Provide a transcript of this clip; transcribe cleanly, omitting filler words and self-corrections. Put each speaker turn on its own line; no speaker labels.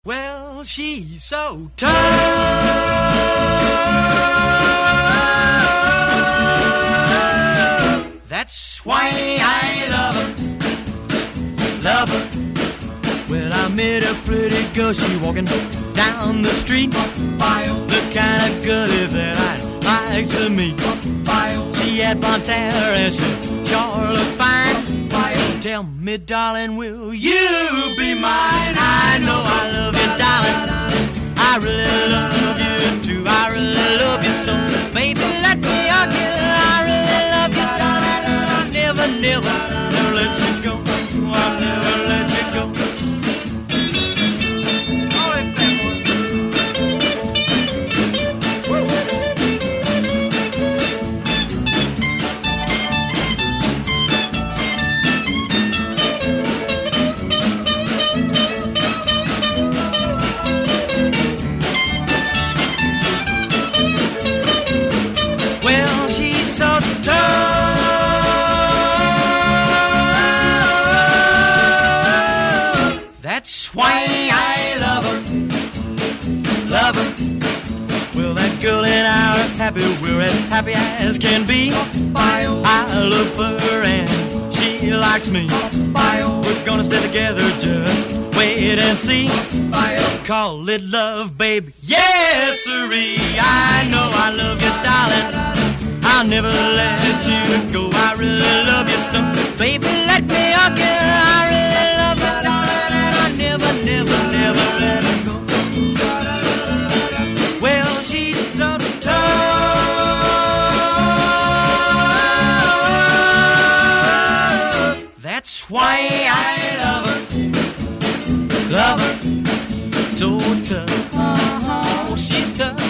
Well, she's so tough. That's why I love her, love her. Well, I met a pretty girl, she walking down the street. The kind of girlie that I'd like to meet. She had blonde hair and she sure looked fine. Tell me, darling, will you be mine? I know I love you, darling. I really love you too. I really love you so. Baby, let me hug you. I really love you, darling. I'll never, never, never let you go. I'll never let you go. Hold it back, That's why I love her, love her. Well, that girl and I are happy, we're as happy as can be. I love her and she likes me. We're gonna stay together, just wait and see. Call it love, baby, yes sirree. I know I love you, darling. I'll never let you go. I really love you so. Baby, let me hug you. I really love you, darling. Never, never, never let her go. Well, she's so tough. That's why I love her, so tough. Oh, she's tough.